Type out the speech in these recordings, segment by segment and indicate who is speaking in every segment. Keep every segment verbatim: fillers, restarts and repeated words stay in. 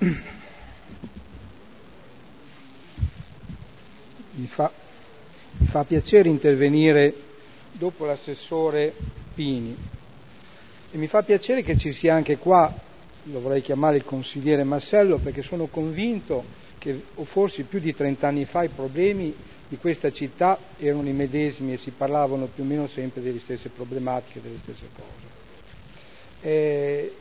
Speaker 1: mi fa, mi fa piacere intervenire dopo l'assessore Pini e mi fa piacere che ci sia anche qua, lo vorrei chiamare il consigliere Massello, perché sono convinto che o forse più di trent'anni fa i problemi di questa città erano i medesimi e si parlavano più o meno sempre delle stesse problematiche, delle stesse cose. Eh,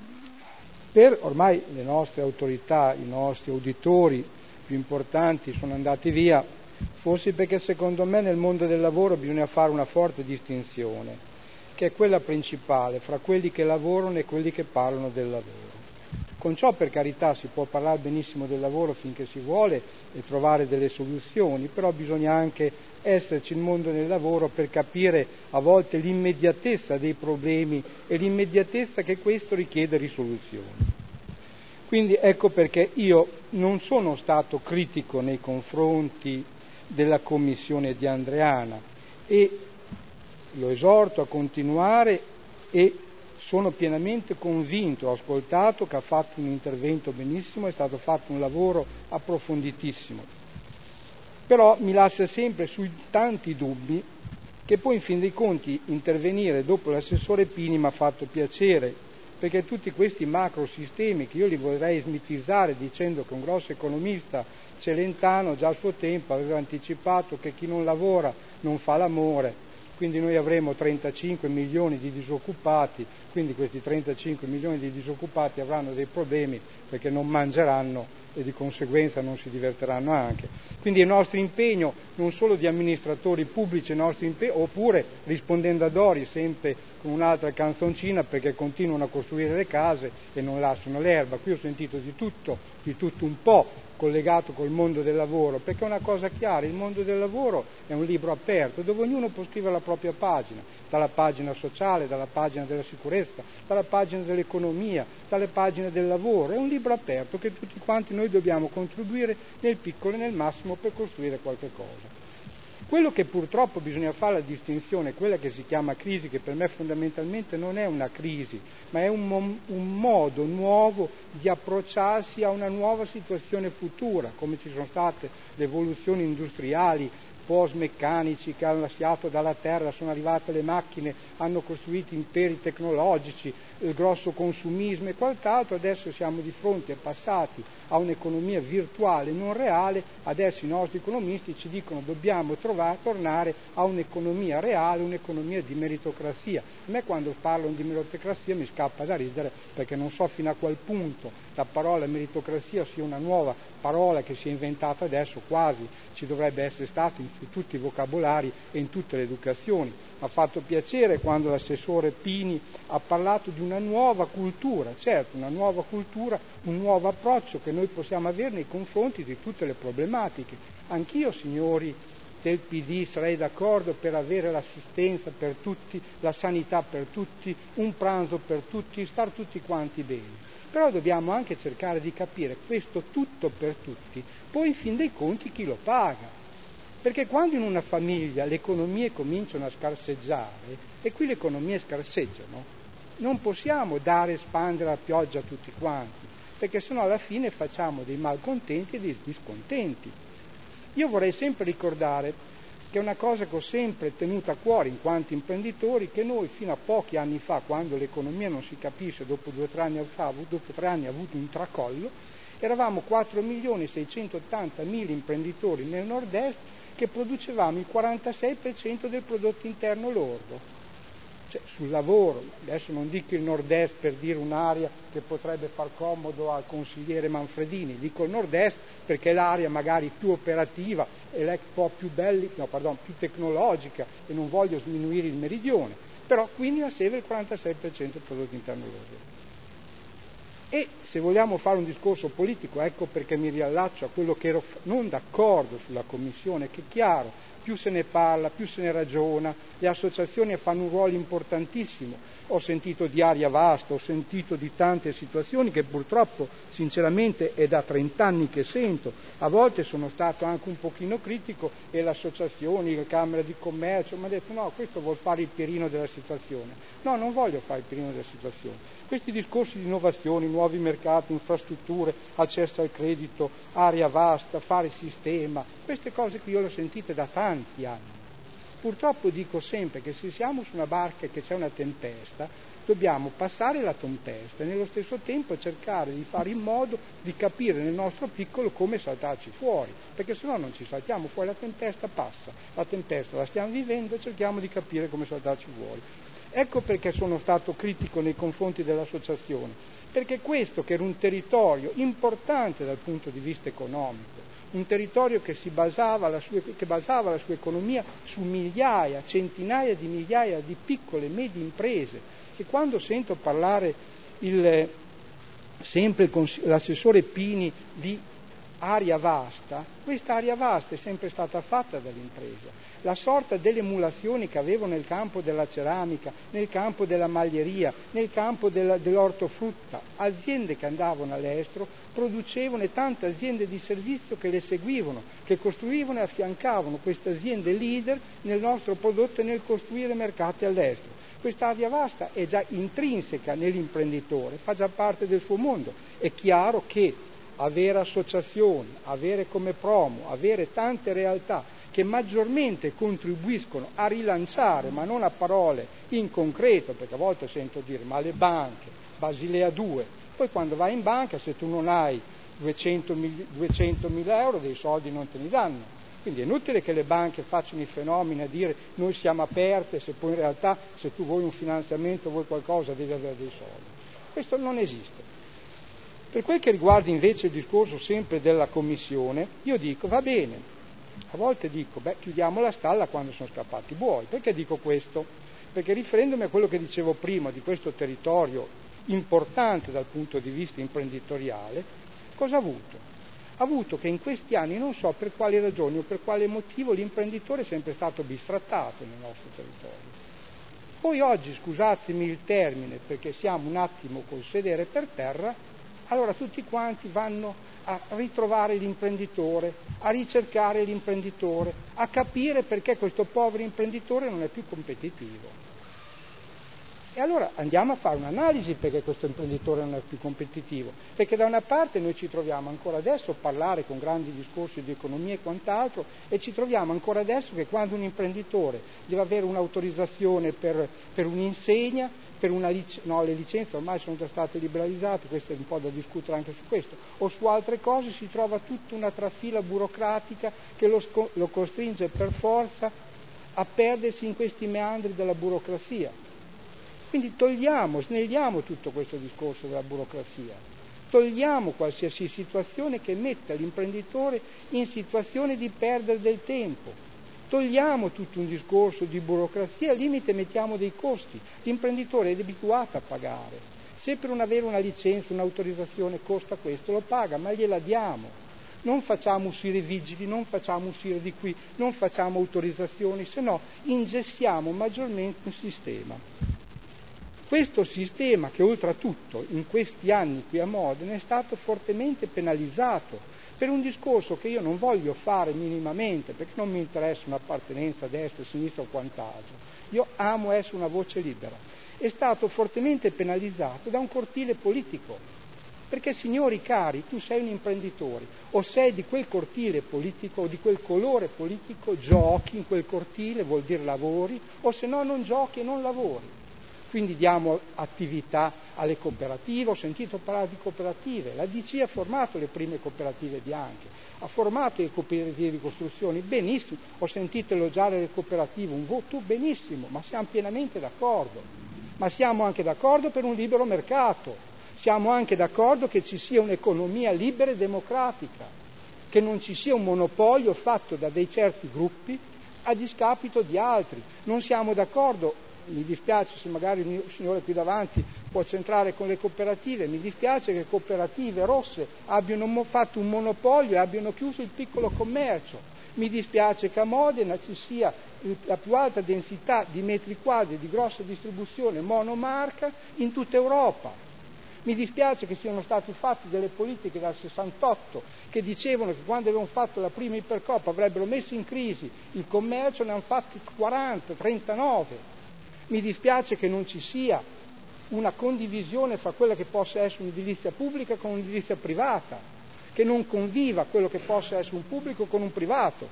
Speaker 1: per ormai le nostre autorità, i nostri auditori più importanti sono andati via, forse perché secondo me nel mondo del lavoro bisogna fare una forte distinzione, che è quella principale fra quelli che lavorano e quelli che parlano del lavoro. Con ciò, per carità, si può parlare benissimo del lavoro finché si vuole e trovare delle soluzioni, però bisogna anche esserci nel mondo del lavoro per capire a volte l'immediatezza dei problemi e l'immediatezza che questo richiede risoluzioni. Quindi ecco perché io non sono stato critico nei confronti della commissione di Andreana e lo esorto a continuare e sono pienamente convinto, ho ascoltato che ha fatto un intervento benissimo, è stato fatto un lavoro approfonditissimo, però mi lascia sempre sui tanti dubbi che poi in fin dei conti intervenire dopo l'assessore Pini mi ha fatto piacere, perché tutti questi macro sistemi che io li vorrei smitizzare dicendo che un grosso economista Celentano già al suo tempo aveva anticipato che chi non lavora non fa l'amore, quindi noi avremo trentacinque milioni di disoccupati, quindi questi trentacinque milioni di disoccupati avranno dei problemi perché non mangeranno e di conseguenza non si divertiranno anche. Quindi il nostro impegno, non solo di amministratori pubblici, il nostro impegno, oppure rispondendo a Dori sempre con un'altra canzoncina perché continuano a costruire le case e non lasciano l'erba. Qui ho sentito di tutto, di tutto un po' collegato col mondo del lavoro, perché è una cosa chiara, il mondo del lavoro è un libro aperto dove ognuno può scrivere la propria pagina, dalla pagina sociale, dalla pagina della sicurezza, dalla pagina dell'economia, dalle pagine del lavoro, è un libro aperto che tutti quanti noi dobbiamo contribuire nel piccolo e nel massimo per costruire qualche cosa. Quello che purtroppo bisogna fare la distinzione è quella che si chiama crisi, che per me fondamentalmente non è una crisi, ma è un, mo- un modo nuovo di approcciarsi a una nuova situazione futura, come ci sono state le evoluzioni industriali, post-meccanici che hanno lasciato dalla terra, sono arrivate le macchine, hanno costruito imperi tecnologici, il grosso consumismo e quant'altro, adesso siamo di fronte, passati a un'economia virtuale non reale, adesso i nostri economisti ci dicono dobbiamo trovare, tornare a un'economia reale, un'economia di meritocrazia. A me quando parlano di meritocrazia mi scappa da ridere perché non so fino a qual punto la parola meritocrazia sia una nuova parola che si è inventata adesso, quasi ci dovrebbe essere stato in su tutti i vocabolari e in tutte le educazioni. Mi ha fatto piacere quando l'assessore Pini ha parlato di una nuova cultura, certo, una nuova cultura, un nuovo approccio che noi possiamo avere nei confronti di tutte le problematiche. Anch'io, signori del P D, sarei d'accordo per avere l'assistenza per tutti, la sanità per tutti, un pranzo per tutti, star tutti quanti bene. Però dobbiamo anche cercare di capire questo tutto per tutti, poi in fin dei conti chi lo paga. Perché quando in una famiglia le economie cominciano a scarseggiare, e qui le economie scarseggiano, non possiamo dare e spandere a pioggia a tutti quanti, perché sennò alla fine facciamo dei malcontenti e dei discontenti. Io vorrei sempre ricordare che è una cosa che ho sempre tenuto a cuore in quanto imprenditori, che noi fino a pochi anni fa, quando l'economia non si capisce, dopo due o tre anni fa, dopo tre anni ha avuto un tracollo, eravamo quattro milioni seicentottanta mila imprenditori nel nord-est che producevamo il quarantasei per cento del prodotto interno lordo. Cioè, sul lavoro, adesso non dico il nord-est per dire un'area che potrebbe far comodo al consigliere Manfredini, dico il nord-est perché è l'area magari più operativa e un po' più belli, no, pardon, più tecnologica e non voglio sminuire il meridione, però quindi a Severo il quarantasei per cento del prodotto interno lordo. E se vogliamo fare un discorso politico, ecco perché mi riallaccio a quello che ero non d'accordo sulla Commissione, che è chiaro più se ne parla, più se ne ragiona, le associazioni fanno un ruolo importantissimo. Ho sentito di Aria Vasta, ho sentito di tante situazioni che purtroppo, sinceramente, è da trent'anni che sento. A volte sono stato anche un pochino critico e le associazioni, le camere di commercio mi hanno detto no, questo vuol fare il Pirino della situazione. No, non voglio fare il Pirino della situazione. Questi discorsi di innovazioni, nuovi mercati, infrastrutture, accesso al credito, aria vasta, fare sistema, queste cose qui io le ho sentite da tanti anni. Purtroppo dico sempre che se siamo su una barca e che c'è una tempesta, dobbiamo passare la tempesta e nello stesso tempo cercare di fare in modo di capire nel nostro piccolo come saltarci fuori, perché se no non ci saltiamo fuori, la tempesta passa, la tempesta la stiamo vivendo e cerchiamo di capire come saltarci fuori. Ecco perché sono stato critico nei confronti dell'associazione, perché questo che era un territorio importante dal punto di vista economico, un territorio che si basava la sua, che basava la sua economia su migliaia, centinaia di migliaia di piccole e medie imprese, che quando sento parlare il, sempre il, l'assessore Pini di aria vasta, questa aria vasta è sempre stata fatta dall'impresa. La sorta delle emulazioni che avevo nel campo della ceramica, nel campo della maglieria, nel campo della, dell'ortofrutta, aziende che andavano all'estero, producevano e tante aziende di servizio che le seguivano, che costruivano e affiancavano queste aziende leader nel nostro prodotto e nel costruire mercati all'estero. Questa aria vasta è già intrinseca nell'imprenditore, fa già parte del suo mondo. È chiaro che avere associazioni, avere come promo, avere tante realtà che maggiormente contribuiscono a rilanciare, ma non a parole in concreto, perché a volte sento dire ma le banche, Basilea due, poi quando vai in banca se tu non hai duecentomila euro dei soldi non te li danno. Quindi è inutile che le banche facciano i fenomeni a dire noi siamo aperte, se poi in realtà se tu vuoi un finanziamento, vuoi qualcosa, devi avere dei soldi. Questo non esiste. Per quel che riguarda invece il discorso sempre della commissione, io dico va bene, a volte dico beh chiudiamo la stalla quando sono scappati i buoi. Perché dico questo? Perché riferendomi a quello che dicevo prima di questo territorio importante dal punto di vista imprenditoriale, cosa ha avuto? Ha avuto che in questi anni, non so per quali ragioni o per quale motivo, l'imprenditore è sempre stato bistrattato nel nostro territorio. Poi oggi, scusatemi il termine, perché siamo un attimo col sedere per terra, allora tutti quanti vanno a ritrovare l'imprenditore, a ricercare l'imprenditore, a capire perché questo povero imprenditore non è più competitivo. E allora andiamo a fare un'analisi perché questo imprenditore non è più competitivo, perché da una parte noi ci troviamo ancora adesso a parlare con grandi discorsi di economia e quant'altro e ci troviamo ancora adesso che quando un imprenditore deve avere un'autorizzazione per, per un'insegna, per una lic- no, le licenze ormai sono già state liberalizzate, questo è un po' da discutere anche su questo, o su altre cose si trova tutta una trafila burocratica che lo, sco- lo costringe per forza a perdersi in questi meandri della burocrazia. Quindi togliamo, snelliamo tutto questo discorso della burocrazia, togliamo qualsiasi situazione che metta l'imprenditore in situazione di perdere del tempo, togliamo tutto un discorso di burocrazia, al limite mettiamo dei costi, l'imprenditore è abituato a pagare, se per non avere una licenza, un'autorizzazione costa questo, lo paga, ma gliela diamo, non facciamo uscire vigili, non facciamo uscire di qui, non facciamo autorizzazioni, se no ingessiamo maggiormente un sistema. Questo sistema che oltretutto in questi anni qui a Modena è stato fortemente penalizzato per un discorso che io non voglio fare minimamente perché non mi interessa un'appartenenza a destra, a sinistra o quant'altro, io amo essere una voce libera, è stato fortemente penalizzato da un cortile politico, perché signori cari, tu sei un imprenditore o sei di quel cortile politico o di quel colore politico, giochi in quel cortile, vuol dire lavori, o se no non giochi e non lavori. Quindi diamo attività alle cooperative, ho sentito parlare di cooperative, la D C ha formato le prime cooperative bianche, ha formato le cooperative di costruzioni, benissimo, ho sentito elogiare le cooperative, un voto benissimo, ma siamo pienamente d'accordo, ma siamo anche d'accordo per un libero mercato, siamo anche d'accordo che ci sia un'economia libera e democratica, che non ci sia un monopolio fatto da dei certi gruppi a discapito di altri, non siamo d'accordo. Mi dispiace se magari il mio signore più davanti può centrare con le cooperative, mi dispiace che cooperative rosse abbiano fatto un monopolio e abbiano chiuso il piccolo commercio, Mi dispiace che a Modena ci sia la più alta densità di metri quadri di grossa distribuzione monomarca in tutta Europa. Mi dispiace che siano state fatte delle politiche dal sessantotto che dicevano che quando avevano fatto la prima Ipercoop avrebbero messo in crisi il commercio, ne hanno fatti quaranta, trentanove. Mi dispiace che non ci sia una condivisione fra quella che possa essere un'edilizia pubblica con un'edilizia privata, che non conviva quello che possa essere un pubblico con un privato.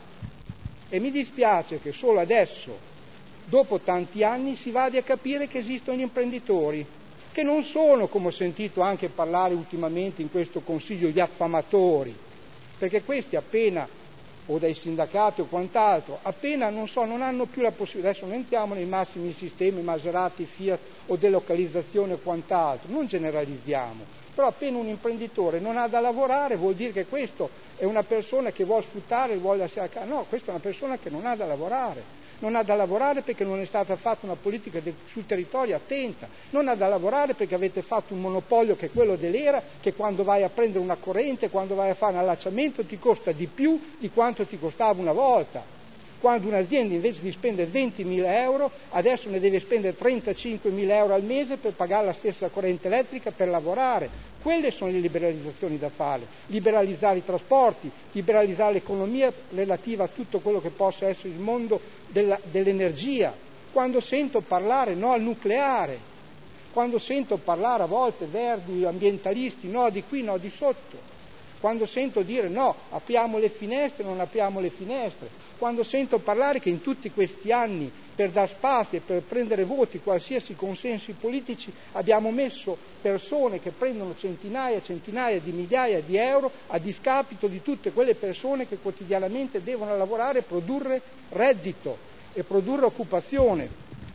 Speaker 1: E mi dispiace che solo adesso, dopo tanti anni, si vada a capire che esistono gli imprenditori, che non sono, come ho sentito anche parlare ultimamente in questo Consiglio, gli affamatori, perché questi appena, o dai sindacati o quant'altro, appena non so, non hanno più la possibilità, adesso non entriamo nei massimi sistemi, Maserati, Fiat o delocalizzazione o quant'altro, non generalizziamo, però appena un imprenditore non ha da lavorare vuol dire che questo è una persona che vuole sfruttare, vuole lasciare a casa. No, questa è una persona che non ha da lavorare. Non ha da lavorare perché non è stata fatta una politica de- sul territorio attenta, non ha da lavorare perché avete fatto un monopolio che è quello dell'era, che quando vai a prendere una corrente, quando vai a fare un allacciamento ti costa di più di quanto ti costava una volta. Quando un'azienda invece di spendere ventimila euro adesso ne deve spendere trentacinquemila euro al mese per pagare la stessa corrente elettrica per lavorare. Quelle sono le liberalizzazioni da fare, liberalizzare i trasporti, liberalizzare l'economia relativa a tutto quello che possa essere il mondo della, dell'energia. Quando sento parlare no al nucleare, quando sento parlare a volte verdi, ambientalisti, no di qui, no di sotto, quando sento dire no, apriamo le finestre, non apriamo le finestre, quando sento parlare che in tutti questi anni per dar spazio e per prendere voti, qualsiasi consensi politici, abbiamo messo persone che prendono centinaia e centinaia di migliaia di euro a discapito di tutte quelle persone che quotidianamente devono lavorare e produrre reddito e produrre occupazione.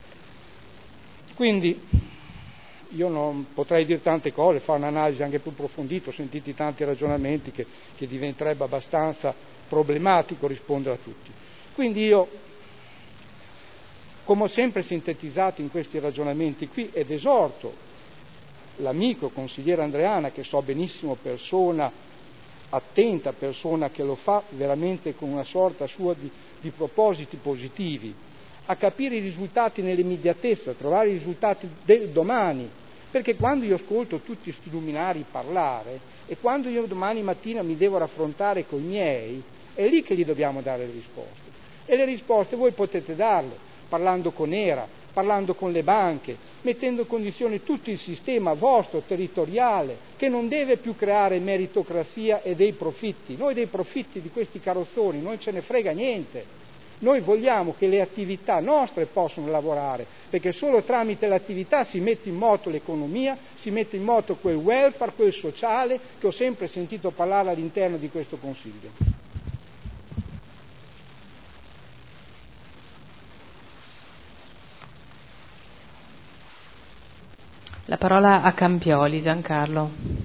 Speaker 1: Quindi io non potrei dire tante cose, fare un'analisi anche più approfondita, ho sentito tanti ragionamenti che, che diventerebbe abbastanza problematico rispondere a tutti. Quindi io, come ho sempre sintetizzato in questi ragionamenti qui, ed esorto l'amico consigliere Andreana, che so benissimo persona attenta, persona che lo fa veramente con una sorta sua di, di propositi positivi, a capire i risultati nell'immediatezza, a trovare i risultati del domani, perché quando io ascolto tutti questi luminari parlare e quando io domani mattina mi devo raffrontare con i miei, è lì che gli dobbiamo dare le risposte. E le risposte voi potete darle parlando con ERA, parlando con le banche, mettendo in condizione tutto il sistema vostro territoriale che non deve più creare meritocrazia e dei profitti. Noi dei profitti di questi carrozzoni non ce ne frega niente. Noi vogliamo che le attività nostre possano lavorare, perché solo tramite l'attività si mette in moto l'economia, si mette in moto quel welfare, quel sociale che ho sempre sentito parlare all'interno di questo Consiglio.
Speaker 2: La parola a Campioli, Giancarlo.